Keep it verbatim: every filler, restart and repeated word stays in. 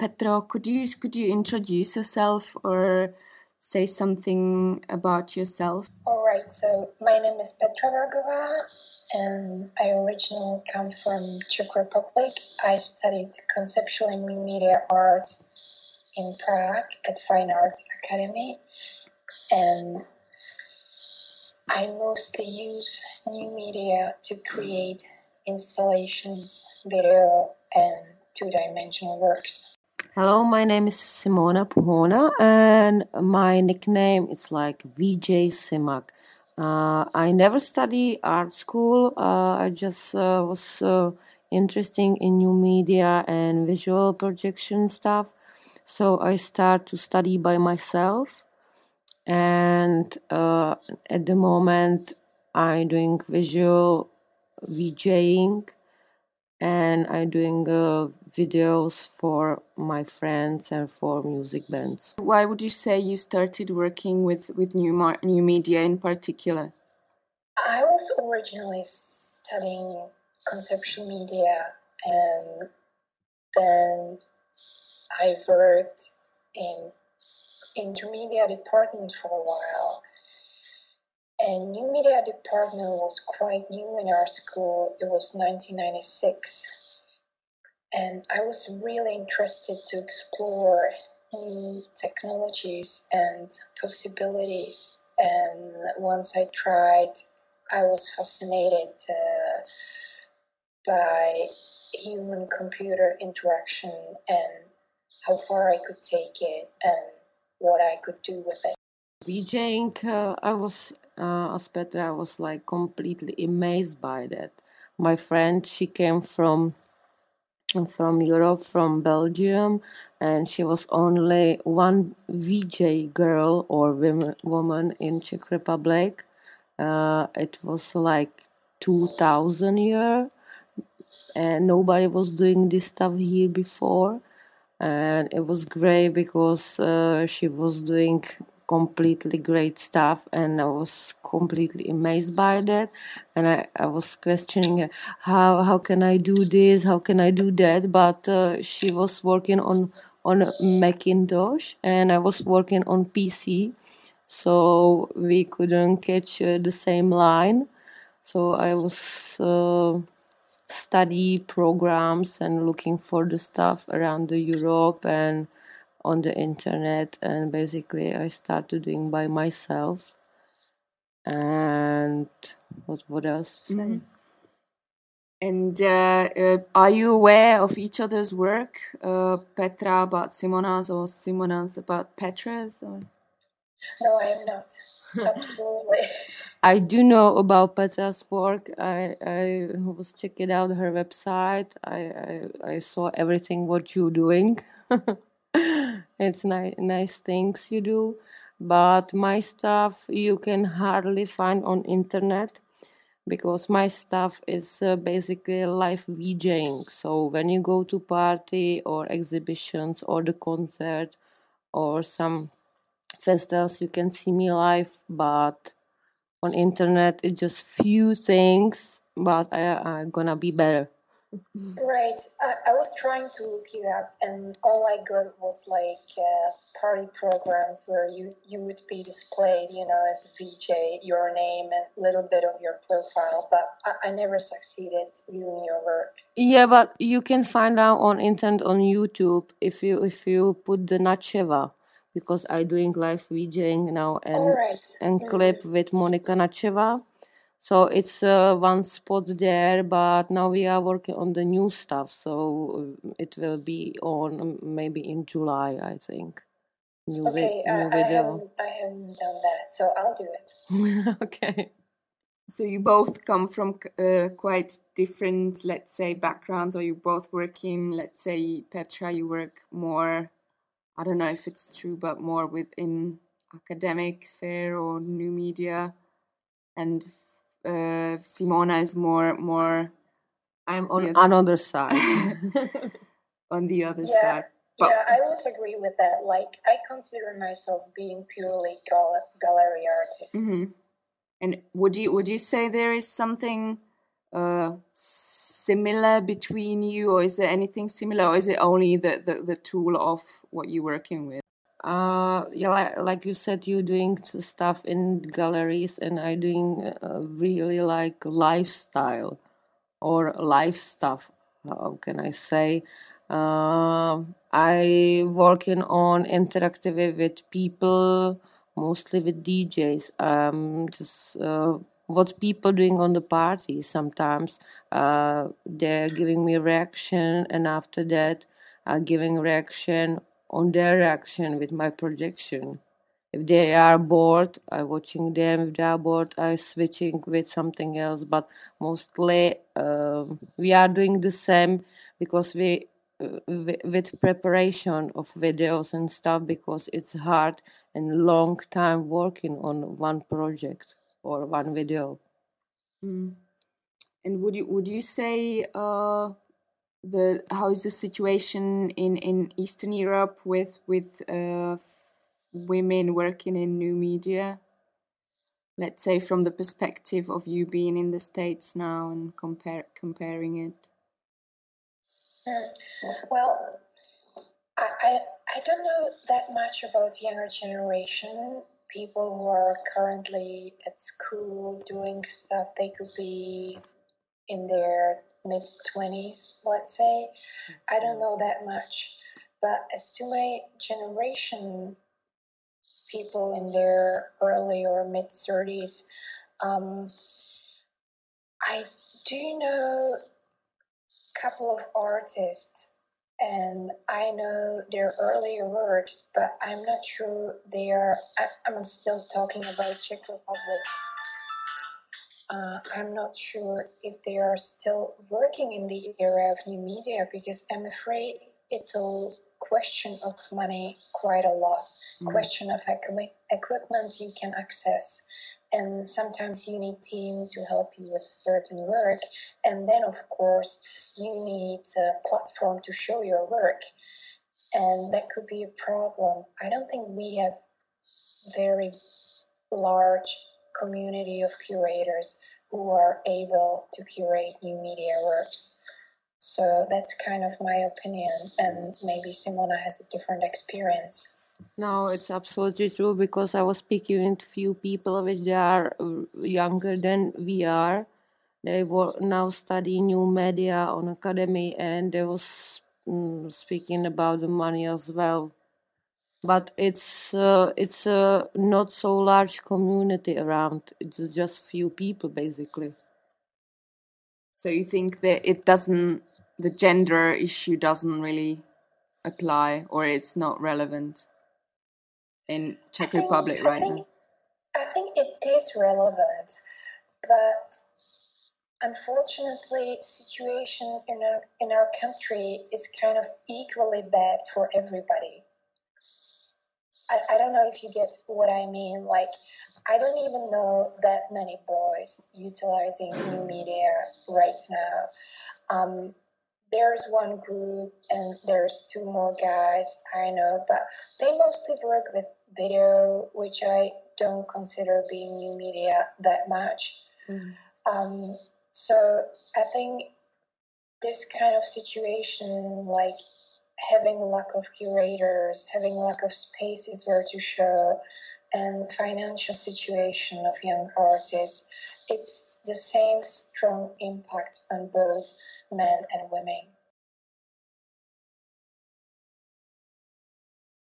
Petro, could you could you introduce yourself or say something about yourself? All right, so my name is Petra Vargova, and I originally come from Czech Republic. I studied conceptual and new media arts in Prague at Fine Arts Academy, and I mostly use new media to create installations, video, and two-dimensional works. Hello, my name is Simona Puhona, and my nickname is like V J Simak. Uh, I never study art school. Uh, I just uh, was uh, interested in new media and visual projection stuff. So I start to study by myself, and uh, at the moment I'm doing visual VJing, and I'm doing uh, videos for my friends and for music bands. Why would you say you started working with, with new, mar- new media in particular? I was originally studying conceptual media, and then I worked in intermedia department for a while. And new media department was quite new in our school. It was nineteen ninety-six. And I was really interested to explore new technologies and possibilities. And once I tried, I was fascinated uh, by human-computer interaction and how far I could take it and what I could do with it. VJing, uh, I was, uh, as Petra, I was like completely amazed by that. My friend, she came from from Europe, from Belgium, and she was only one V J girl or women, woman in Czech Republic. Uh, it was like two thousand year, and nobody was doing this stuff here before. And it was great because uh, she was doing completely great stuff, and I was completely amazed by that. And I, I was questioning her, how how can I do this, how can I do that, but uh, she was working on on Macintosh and I was working on P C, so we couldn't catch uh, the same line. So I was uh, study programs and looking for the stuff around the Europe and on the internet, and basically I started doing by myself. And what what else to say? Mm-hmm. And uh, uh, are you aware of each other's work? Uh, Petra about Simona's or Simona's about Petra's? Or? No, I am not. Absolutely. I do know about Petra's work. I, I was checking out her website. I, I, I saw everything what you're doing. It's nice, nice things you do. But my stuff you can hardly find on internet, because my stuff is uh, basically live VJing. So when you go to party or exhibitions or the concert or some festivals, you can see me live, but on internet it's just few things, but I, I'm gonna be better. Right. I, I was trying to look you up, and all I got was like uh, party programs where you, you would be displayed, you know, as a V J, your name and a little bit of your profile, but I, I never succeeded viewing your work. Yeah, but you can find out on internet, on YouTube, if you if you put the Nacheva, because I'm doing live VJing now and All right. and Mhm. clip with Monika Nacheva. So it's uh, one spot there, but now we are working on the new stuff. So it will be on maybe in July, I think. New Okay, vi- new I, I video. haven't I haven't done that, so I'll do it. Okay. So you both come from uh, quite different, let's say, backgrounds, or you both work in, let's say, Petra, you work more, I don't know if it's true, but more within academic sphere or new media, and uh, Simona is more more I'm on yeah. another side. on the other Yeah. side. But, Yeah, I would agree with that. Like, I consider myself being purely gal- gallery artist. mm-hmm. And would you would you say there is something uh, similar between you, or is there anything similar, or is it only the, the, the tool of what you're working with? Uh, yeah, like, like you said, you're doing s- stuff in galleries, and I doing uh, really like lifestyle or life stuff. How can I say? Uh, I working on interactive with people, mostly with D Js. Um, just uh, what people doing on the party. Sometimes uh, they're giving me reaction, and after that, uh, giving reaction on their reaction with my projection. If they are bored, I watching them. If they are bored, I switching with something else. But mostly, um we are doing the same because we uh, wi- with preparation of videos and stuff, because it's hard and long time working on one project or one video. Mm. And would you would you say uh, the how is the situation in, in Eastern Europe with with uh, women working in new media? Let's say from the perspective of you being in the States now and compare comparing it. Mm. Well, I, I, I don't know that much about younger generation, people who are currently at school doing stuff. They could be in their mid twenties, let's say. I don't know that much. But as to my generation, people in their early or mid thirties, um, I do know a couple of artists, and I know their earlier works, but I'm not sure they are. I, I'm still talking about Czech Republic. Uh, I'm not sure if they are still working in the area of new media, because I'm afraid it's a question of money quite a lot, mm. question of equi- equipment you can access. And sometimes you need team to help you with certain work. And then, of course, you need a platform to show your work. And that could be a problem. I don't think we have very large community of curators who are able to curate new media works. So that's kind of my opinion, and maybe Simona has a different experience. No, it's absolutely true, because I was speaking with few people which they are uh, younger than we are. They were now studying new media on academy, and they was mm, speaking about the money as well. But it's uh, it's a not so large community around. It's just few people basically. So you think that it doesn't, the gender issue doesn't really apply, or it's not relevant in Czech I think, Republic right I think, now? I think it is relevant, but unfortunately, situation in our, in our country is kind of equally bad for everybody. I, I don't know if you get what I mean. Like, I don't even know that many boys utilizing new media right now. Um, there's one group and there's two more guys I know, but they mostly work with video, which I don't consider being new media that much. Mm. Um, so I think this kind of situation, like having lack of curators, having lack of spaces where to show, and financial situation of young artists, it's the same strong impact on both men and women.